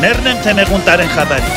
Ներն եմ թե նեղուն տարեն խաբարի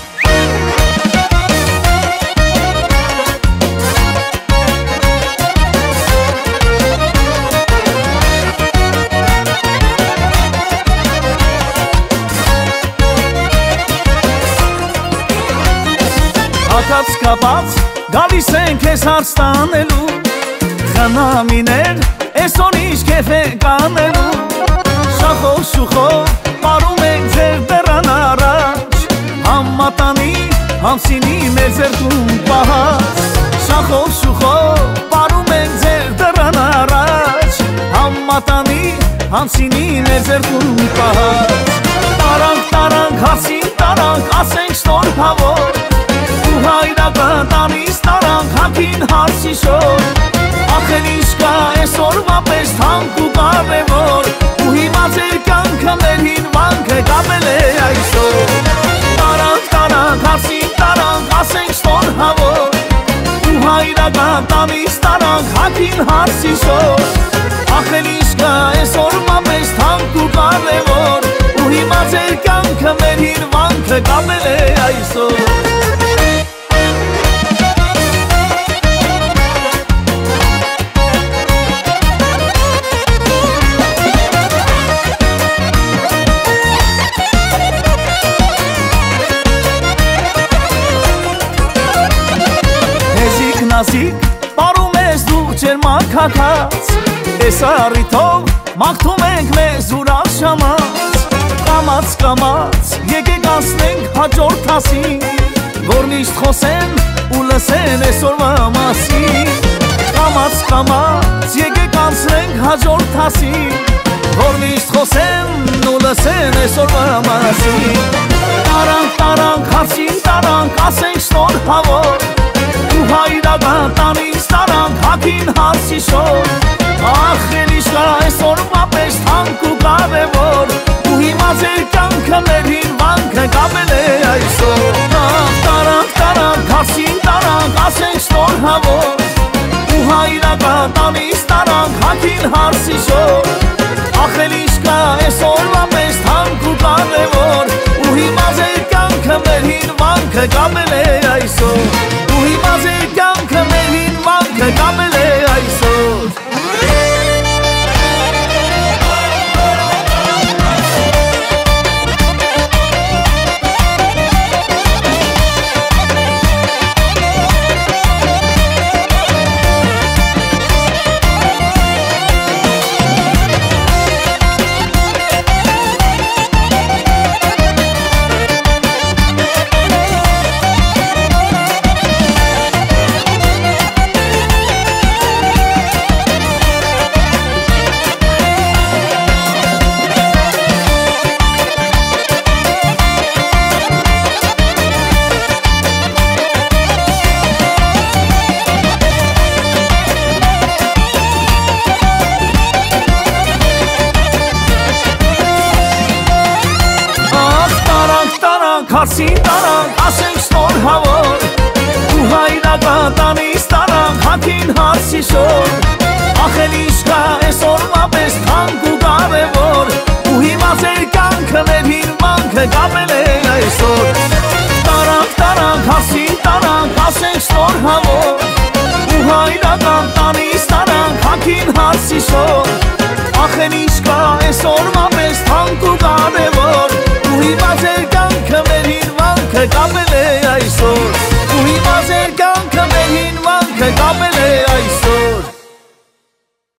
Կապած գալիս են քեզ հարց տանելու Խնամիներ այսօր ինչ կեֆ է կանելու Շախով շուխով պարում ենք ձեր դռան առաջ Համատանի համսինի մեր ձերքում պահած Շախով շուխով պարում ենք ձեր դռան առաջ Համատանի համսինի մեր ձերքում պահած Տարանք հասին տարանք ասենք շնորհավոր Հայրական տանից տարանք հագին հարսի շոր Ախել ինչ կա այսօրվա պես թանկ ու կարևոր Ու հիմա ձեր կյանքը մեր հինվանքը կապել է այսօր Տարանք հարսին տարանք ասենք շնորհավոր Ու հայրական տանից տարանք հագին հարսի շոր Ախել ինչ կա այսօրվա պես թանկ ու կարևոր Ու հիմա ձեր կյանքը մեր հինվանքը կապել է այսօր Նազիկ, պարում ես դու չեր մաքաթած Ես առիթով մաղթում ենք մեզ ուրախ շամած Կամաց եկեք անցնենք հաջորդ հասին Որ միշտ խոսեն ու լսեն այսօրվա մասին Կամաց եկեք անցնենք հաջորդ հասին Որ միշտ խոսեն ու լսեն այսօրվա մասին Տարանք հարսին տարանք ասենք շնորհավոր Ու հայրական տանից տարանք հագին հարսի շոր Ախել ինչ կա այսօրվա պես թանկ ու կարևոր Ու հիմա ձեր կյանքը մեր հինվանքը կապել է այսօր Տարանք հարսին տարանք ասենք շնորհավոր Ու հայրական տանից տարանք հագին հարսի շոր Ախել ինչ կա այսօրվա պես թանկ ու կարևոր Ու հիմա ձեր կյանքը մեր հինվանքը կապել է այսօր Ու հիմա ձեր կյանքը մեր հինվանքը կապել է այսօր Հարսին տարանք ասենք շնորհավոր Ու հայրական տանից տարանք հագին հարսի շոր Ախել ինչ կա այսօրվա պես թանկ ու կարևոր Ու հիմա ձեր կյանքը մեր հինվանքը կապել է այսօր Տարանք հարսին տարանք ասենք շնորհավոր Ու հայրական տանից տարանք հագին հարսի շոր Ախել ինչ կա այսօրվա պես թանկ ու կարևոր Ու հիմա ձեր կյանքը մեր հինվանքը կապել է այսօր